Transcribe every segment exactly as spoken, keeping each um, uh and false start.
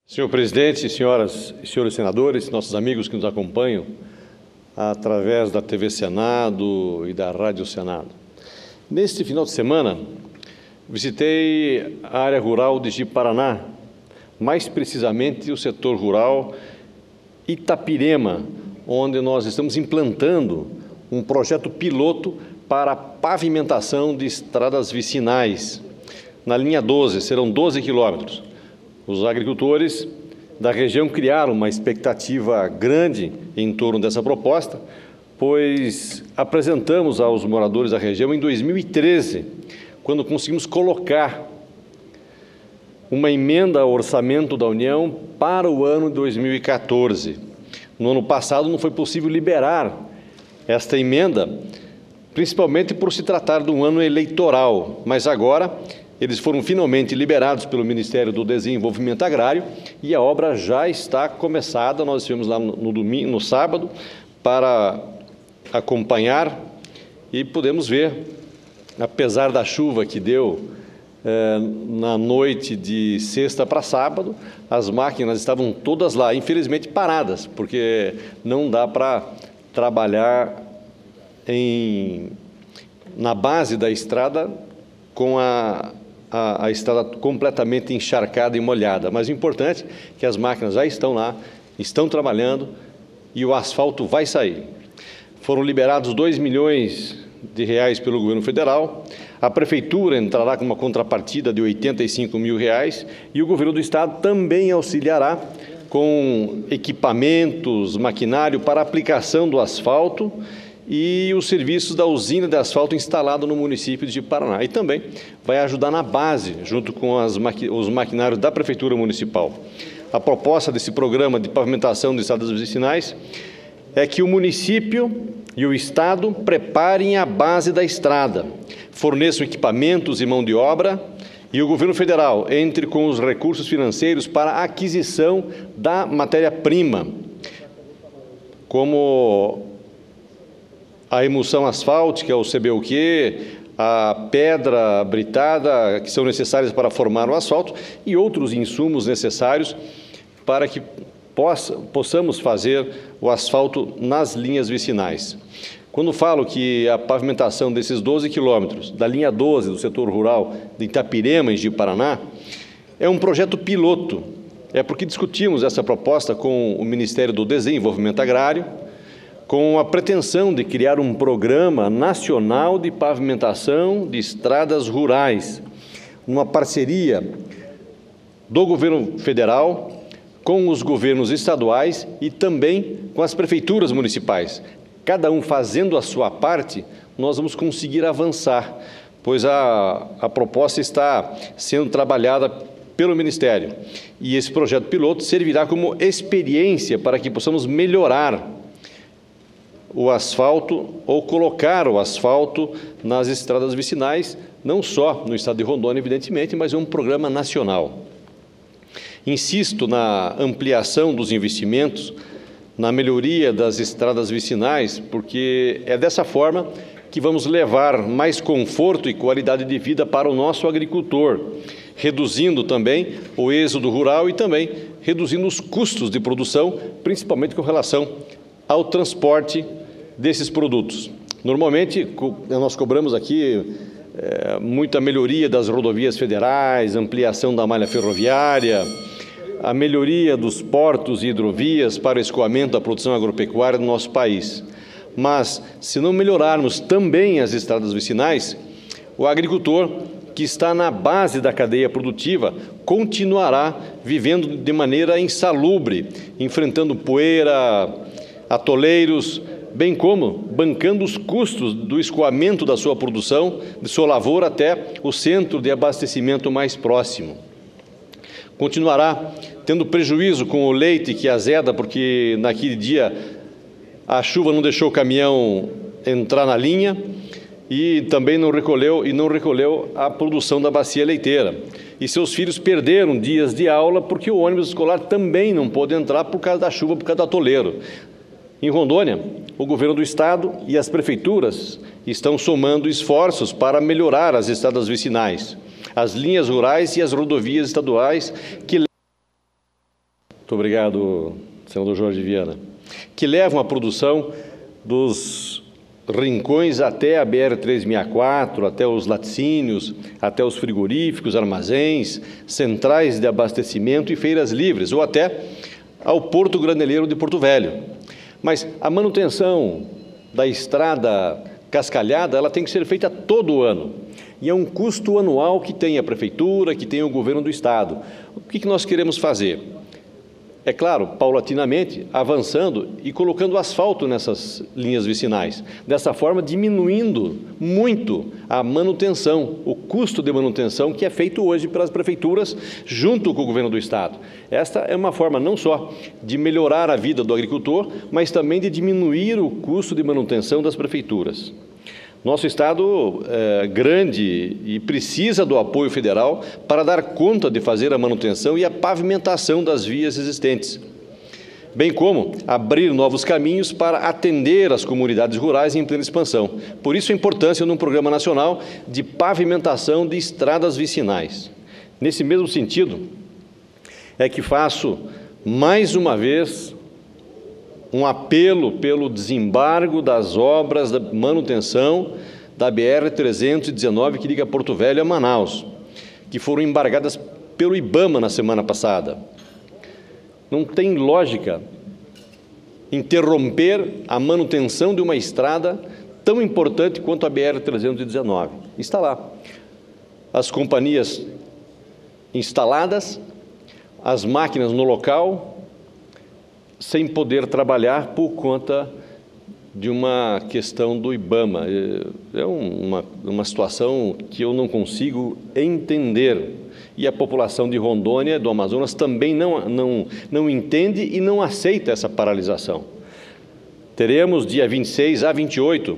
Senhor presidente, senhoras e senhores senadores, nossos amigos que nos acompanham através da T V Senado e da Rádio Senado. Neste final de semana, visitei a área rural de Ji-Paraná, mais precisamente o setor rural Itapirema, onde nós estamos implantando um projeto piloto para a pavimentação de estradas vicinais. Na linha doze, serão doze quilômetros. Os agricultores da região criaram uma expectativa grande em torno dessa proposta, pois apresentamos aos moradores da região em dois mil e treze, quando conseguimos colocar uma emenda ao orçamento da União para o ano de dois mil e quatorze. No ano passado não foi possível liberar esta emenda, principalmente por se tratar de um ano eleitoral, mas agora eles foram finalmente liberados pelo Ministério do Desenvolvimento Agrário e a obra já está começada. Nós estivemos lá no domingo, no sábado, para acompanhar e podemos ver, apesar da chuva que deu eh, na noite de sexta para sábado, as máquinas estavam todas lá, infelizmente paradas, porque não dá para trabalhar em, na base da estrada com a A, a estrada completamente encharcada e molhada, mas o importante é que as máquinas já estão lá, estão trabalhando e o asfalto vai sair. Foram liberados dois milhões de reais pelo governo federal, a prefeitura entrará com uma contrapartida de oitenta e cinco mil reais e o governo do estado também auxiliará com equipamentos, maquinário para aplicação do asfalto e os serviços da usina de asfalto instalada no município de Ji-Paraná. E também vai ajudar na base, junto com as maqui os maquinários da Prefeitura Municipal. A proposta desse programa de pavimentação de estradas vicinais é que o município e o Estado preparem a base da estrada, forneçam equipamentos e mão de obra, e o governo federal entre com os recursos financeiros para a aquisição da matéria-prima, como a emulsão asfáltica, o C B U Q, a pedra britada, que são necessárias para formar o asfalto, e outros insumos necessários para que possa, possamos fazer o asfalto nas linhas vicinais. Quando falo que a pavimentação desses doze quilômetros, da linha doze do setor rural de Itapirema, em Ji-Paraná, é um projeto piloto, é porque discutimos essa proposta com o Ministério do Desenvolvimento Agrário, com a pretensão de criar um programa nacional de pavimentação de estradas rurais, uma parceria do governo federal com os governos estaduais e também com as prefeituras municipais. Cada um fazendo a sua parte, nós vamos conseguir avançar, pois a, a proposta está sendo trabalhada pelo Ministério. E esse projeto piloto servirá como experiência para que possamos melhorar o asfalto ou colocar o asfalto nas estradas vicinais, não só no estado de Rondônia, evidentemente, mas é um programa nacional. Insisto na ampliação dos investimentos, na melhoria das estradas vicinais, porque é dessa forma que vamos levar mais conforto e qualidade de vida para o nosso agricultor, reduzindo também o êxodo rural e também reduzindo os custos de produção, principalmente com relação ao transporte desses produtos. Normalmente, nós cobramos aqui é, muita melhoria das rodovias federais, ampliação da malha ferroviária, a melhoria dos portos e hidrovias para o escoamento da produção agropecuária do nosso país. Mas, se não melhorarmos também as estradas vicinais, o agricultor que está na base da cadeia produtiva continuará vivendo de maneira insalubre, enfrentando poeira, atoleiros, bem como bancando os custos do escoamento da sua produção, de sua lavoura até o centro de abastecimento mais próximo. Continuará tendo prejuízo com o leite que azeda, porque naquele dia a chuva não deixou o caminhão entrar na linha e também não recolheu, e não recolheu a produção da bacia leiteira. E seus filhos perderam dias de aula porque o ônibus escolar também não pôde entrar por causa da chuva, por causa do atoleiro. Em Rondônia, o governo do estado e as prefeituras estão somando esforços para melhorar as estradas vicinais, as linhas rurais e as rodovias estaduais que Muito obrigado, senador Jorge Viana. Que levam a produção dos rincões até a B R trezentos e sessenta e quatro, até os laticínios, até os frigoríficos, armazéns, centrais de abastecimento e feiras livres, ou até ao Porto Graneleiro de Porto Velho. Mas a manutenção da estrada cascalhada, ela tem que ser feita todo ano. E é um custo anual que tem a Prefeitura, que tem o Governo do Estado. O que que nós queremos fazer? É claro, paulatinamente, avançando e colocando asfalto nessas linhas vicinais. Dessa forma, diminuindo muito a manutenção, o custo de manutenção que é feito hoje pelas prefeituras junto com o Governo do Estado. Esta é uma forma não só de melhorar a vida do agricultor, mas também de diminuir o custo de manutenção das prefeituras. Nosso Estado é grande e precisa do apoio federal para dar conta de fazer a manutenção e a pavimentação das vias existentes, bem como abrir novos caminhos para atender as comunidades rurais em plena expansão. Por isso a importância num programa nacional de pavimentação de estradas vicinais. Nesse mesmo sentido, é que faço mais uma vez um apelo pelo desembargo das obras da manutenção da B R trezentos e dezenove que liga Porto Velho a Manaus, que foram embargadas pelo IBAMA na semana passada. Não tem lógica interromper a manutenção de uma estrada tão importante quanto a B R trezentos e dezenove. Está lá. As companhias instaladas, as máquinas no local, sem poder trabalhar por conta de uma questão do IBAMA. É uma, uma situação que eu não consigo entender. E a população de Rondônia, do Amazonas, também não, não, não entende e não aceita essa paralisação. Teremos, dia vinte e seis a vinte e oito,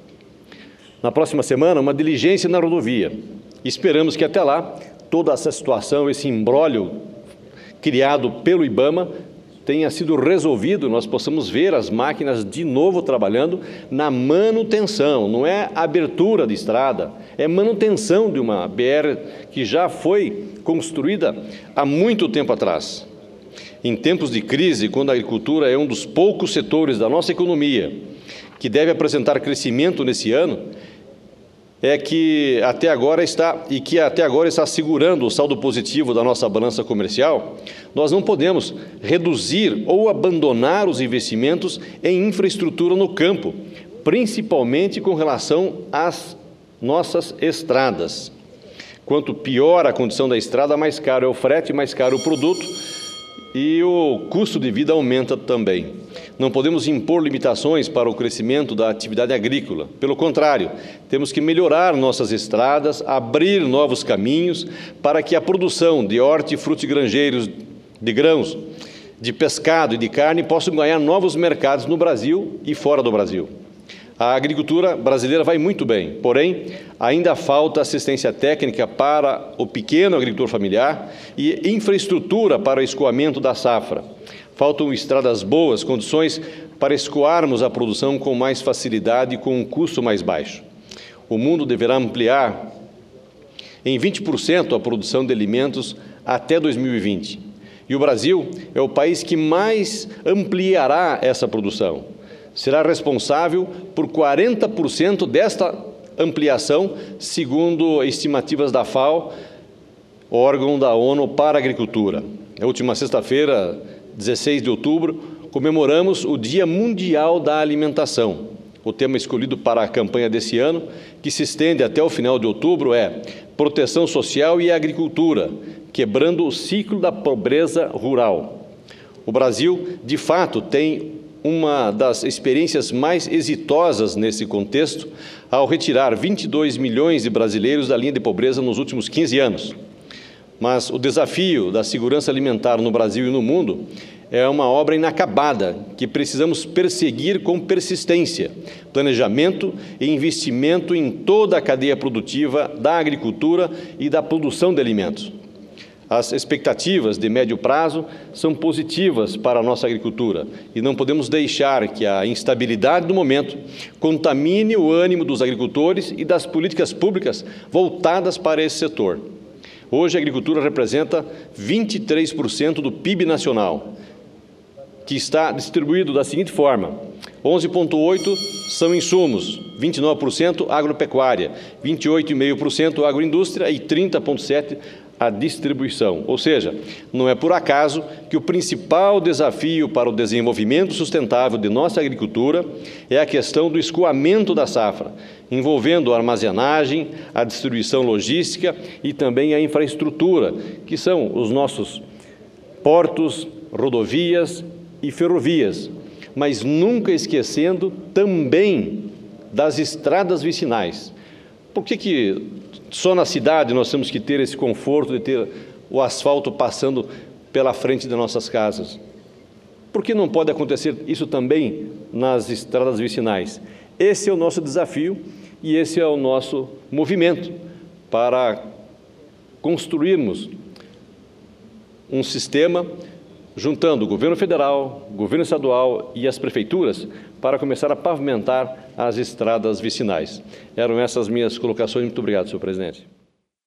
na próxima semana, uma diligência na rodovia. Esperamos que até lá, toda essa situação, esse imbróglio criado pelo IBAMA, tenha sido resolvido, nós possamos ver as máquinas de novo trabalhando na manutenção, não é abertura de estrada, é manutenção de uma B R que já foi construída há muito tempo atrás. Em tempos de crise, quando a agricultura é um dos poucos setores da nossa economia que deve apresentar crescimento nesse ano, é que até agora está, e que até agora está segurando o saldo positivo da nossa balança comercial, nós não podemos reduzir ou abandonar os investimentos em infraestrutura no campo, principalmente com relação às nossas estradas. Quanto pior a condição da estrada, mais caro é o frete, mais caro o produto e o custo de vida aumenta também. Não podemos impor limitações para o crescimento da atividade agrícola. Pelo contrário, temos que melhorar nossas estradas, abrir novos caminhos para que a produção de hortifruti granjeiros, de grãos, de pescado e de carne possam ganhar novos mercados no Brasil e fora do Brasil. A agricultura brasileira vai muito bem, porém, ainda falta assistência técnica para o pequeno agricultor familiar e infraestrutura para o escoamento da safra. Faltam estradas boas, condições para escoarmos a produção com mais facilidade e com um custo mais baixo. O mundo deverá ampliar em vinte por cento a produção de alimentos até dois mil e vinte. E o Brasil é o país que mais ampliará essa produção. Será responsável por quarenta por cento desta ampliação, segundo estimativas da FAO, órgão da ONU para a Agricultura. Na última sexta-feira, dezesseis de outubro, comemoramos o Dia Mundial da Alimentação. O tema escolhido para a campanha desse ano, que se estende até o final de outubro, é Proteção Social e Agricultura, quebrando o ciclo da pobreza rural. O Brasil, de fato, tem uma das experiências mais exitosas nesse contexto, ao retirar vinte e dois milhões de brasileiros da linha de pobreza nos últimos quinze anos. Mas o desafio da segurança alimentar no Brasil e no mundo é uma obra inacabada que precisamos perseguir com persistência, planejamento e investimento em toda a cadeia produtiva da agricultura e da produção de alimentos. As expectativas de médio prazo são positivas para a nossa agricultura e não podemos deixar que a instabilidade do momento contamine o ânimo dos agricultores e das políticas públicas voltadas para esse setor. Hoje a agricultura representa vinte e três por cento do P I B nacional, que está distribuído da seguinte forma: onze vírgula oito por cento são insumos, vinte e nove por cento agropecuária, vinte e oito vírgula cinco por cento agroindústria e trinta vírgula sete por cento a distribuição. Ou seja, não é por acaso que o principal desafio para o desenvolvimento sustentável de nossa agricultura é a questão do escoamento da safra, envolvendo a armazenagem, a distribuição logística e também a infraestrutura, que são os nossos portos, rodovias e ferrovias, mas nunca esquecendo também das estradas vicinais. Por que que só na cidade nós temos que ter esse conforto de ter o asfalto passando pela frente das nossas casas? Por que não pode acontecer isso também nas estradas vicinais? Esse é o nosso desafio e esse é o nosso movimento para construirmos um sistema juntando o governo federal, o governo estadual e as prefeituras para começar a pavimentar as estradas vicinais. Eram essas minhas colocações. Muito obrigado, senhor presidente.